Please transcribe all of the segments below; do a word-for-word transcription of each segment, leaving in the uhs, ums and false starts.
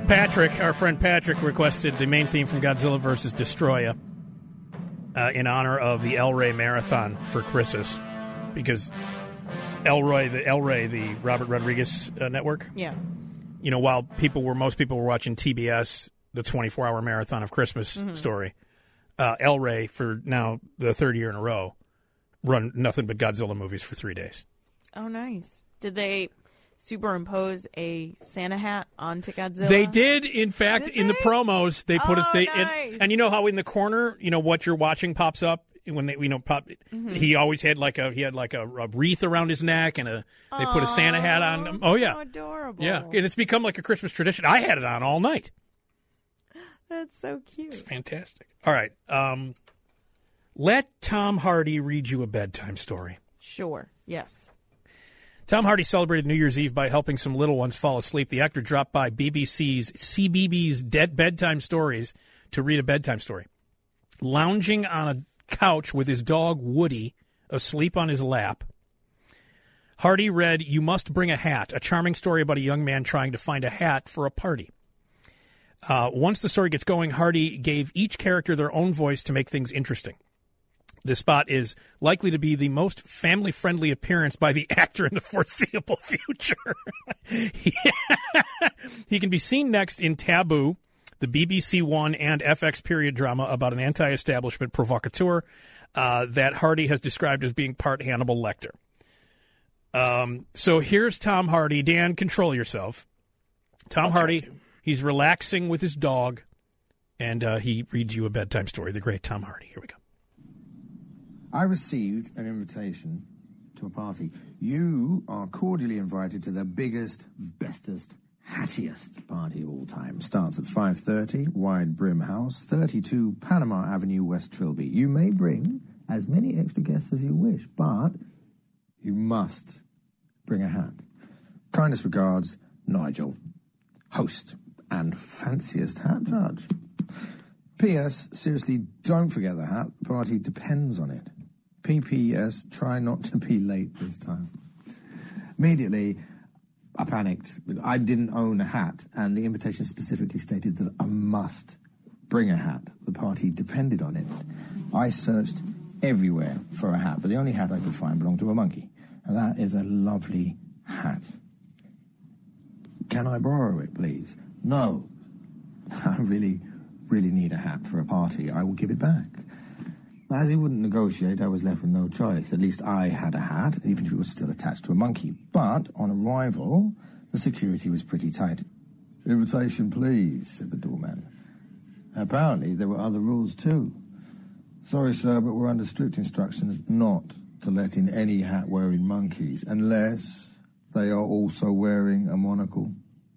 Patrick, our friend Patrick, requested the main theme from Godzilla versus. Destroya uh, in honor of the El Rey Marathon for Christmas, because El Rey, the El Rey, the Robert Rodriguez uh, network. Yeah. You know, while people were most people were watching T B S, the twenty-four hour marathon of Christmas mm-hmm. story, uh, El Rey, for now the third year in a row, run nothing but Godzilla movies for three days. Oh, nice. Did they superimpose a Santa hat onto Godzilla? They did, in fact, did in the promos. They put oh, us. They nice. and, and you know how in the corner, you know what you're watching pops up when they, you know, pop. Mm-hmm. He always had like a he had like a, a wreath around his neck, and a they Aww, put a Santa hat on him. Oh yeah, so adorable. Yeah, and it's become like a Christmas tradition. I had it on all night. That's so cute. It's fantastic. All right, um, let Tom Hardy read you a bedtime story. Sure. Yes. Tom Hardy celebrated New Year's Eve by helping some little ones fall asleep. The actor dropped by B B C's C B B's Dead Bedtime Stories to read a bedtime story. Lounging on a couch with his dog Woody asleep on his lap, Hardy read You Must Bring a Hat, a charming story about a young man trying to find a hat for a party. Uh, once the story gets going, Hardy gave each character their own voice to make things interesting. This spot is likely to be the most family-friendly appearance by the actor in the foreseeable future. he, he can be seen next in Taboo, the B B C One and F X period drama about an anti-establishment provocateur uh, that Hardy has described as being part Hannibal Lecter. Um, so here's Tom Hardy. Dan, control yourself. Tom I'll Hardy, he's relaxing with his dog, and uh, he reads you a bedtime story. The great Tom Hardy. Here we go. I received an invitation to a party. You are cordially invited to the biggest, bestest, hattiest party of all time. Starts at five thirty, Wide Brim House, thirty-two Panama Avenue, West Trilby. You may bring as many extra guests as you wish, but you must bring a hat. Kindest regards, Nigel, host and fanciest hat judge. P S. Seriously, don't forget the hat. The party depends on it. P P S. Try not to be late this time. Immediately, I panicked. I didn't own a hat, and the invitation specifically stated that I must bring a hat. The party depended on it. I searched everywhere for a hat, but the only hat I could find belonged to a monkey, and that is a lovely hat. Can I borrow it, please? No. I really... really need a hat for a party. I will give it back. As he wouldn't negotiate, I was left with no choice. At least I had a hat, even if it was still attached to a monkey. But on arrival, the security was pretty tight. Invitation, please, said the doorman. Apparently, there were other rules, too. Sorry, sir, but we're under strict instructions not to let in any hat-wearing monkeys, unless they are also wearing a monocle.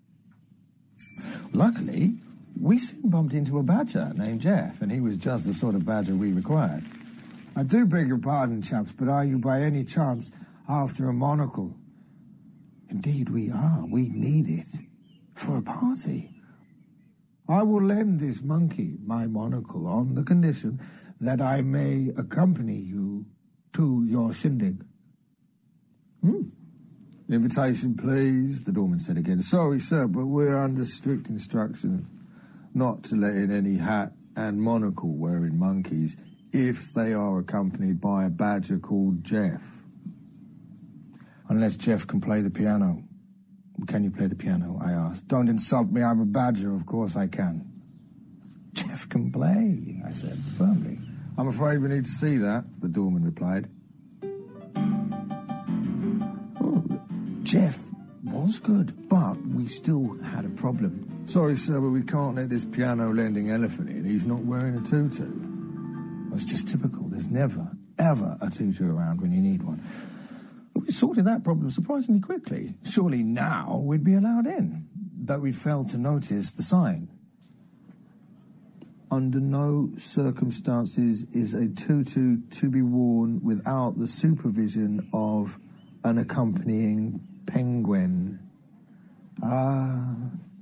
Luckily, we soon bumped into a badger named Jeff, and he was just the sort of badger we required. I do beg your pardon, chaps, but are you by any chance after a monocle? Indeed we are. We need it for a party. I will lend this monkey my monocle on the condition that I may accompany you to your shindig. Hmm. Invitation, please, the doorman said again. Sorry, sir, but we're under strict instructions not to let in any hat and monocle-wearing monkeys if they are accompanied by a badger called Jeff. Unless Jeff can play the piano. Can you play the piano, I asked. Don't insult me, I'm a badger, of course I can. Jeff can play, I said firmly. I'm afraid we need to see that, the doorman replied. Oh, Jeff was good, but we still had a problem. Sorry, sir, but we can't let this piano-lending elephant in. He's not wearing a tutu. Well, it's just typical. There's never, ever a tutu around when you need one. But we sorted that problem surprisingly quickly. Surely now we'd be allowed in, though we failed to notice the sign. Under no circumstances is a tutu to be worn without the supervision of an accompanying penguin. Ah...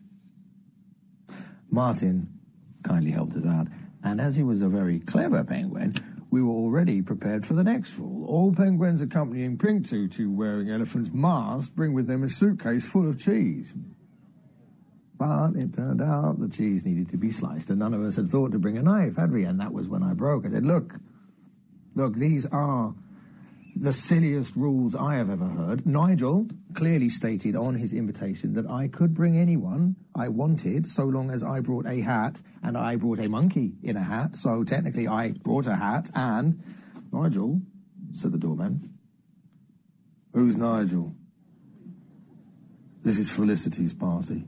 Martin kindly helped us out, and as he was a very clever penguin, we were already prepared for the next rule. All penguins accompanying pink tutu-wearing elephants must bring with them a suitcase full of cheese. But it turned out the cheese needed to be sliced, and none of us had thought to bring a knife, had we? And that was when I broke. I said, look, look, these are the silliest rules I have ever heard. Nigel clearly stated on his invitation that I could bring anyone I wanted, so long as I brought a hat, and I brought a monkey in a hat, so technically I brought a hat, and Nigel, said the doorman. Who's Nigel? This is Felicity's party.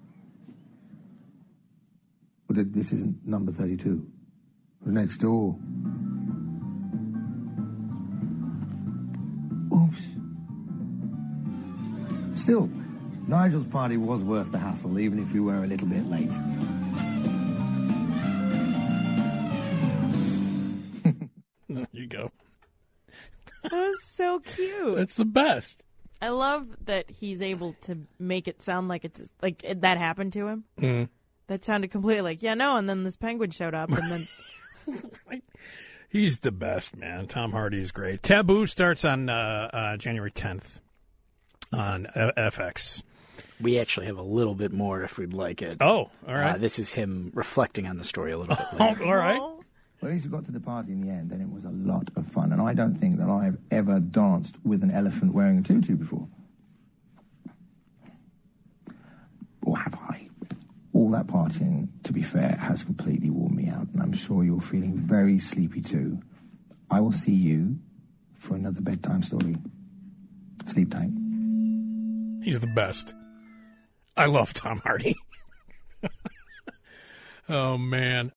But this isn't number thirty-two. The next door. Oops. Still, Nigel's party was worth the hassle, even if you were a little bit late. There you go. That was so cute. That's the best. I love that he's able to make it sound like it's like it, that happened to him. Mm. That sounded completely like, yeah, no, and then this penguin showed up, and then... Right. He's the best, man. Tom Hardy is great. Taboo starts on uh, uh, January tenth on uh, F X. We actually have a little bit more if we'd like it. Oh, all right. Uh, this is him reflecting on the story a little bit Oh, later. all right. Oh. Well, at least we got to the party in the end, and it was a lot of fun. And I don't think that I've ever danced with an elephant wearing a tutu before. Or have I? All that partying, to be fair, has completely worn me out, and I'm sure you're feeling very sleepy too. I will see you for another bedtime story. Sleep tight. He's the best. I love Tom Hardy. Oh, man.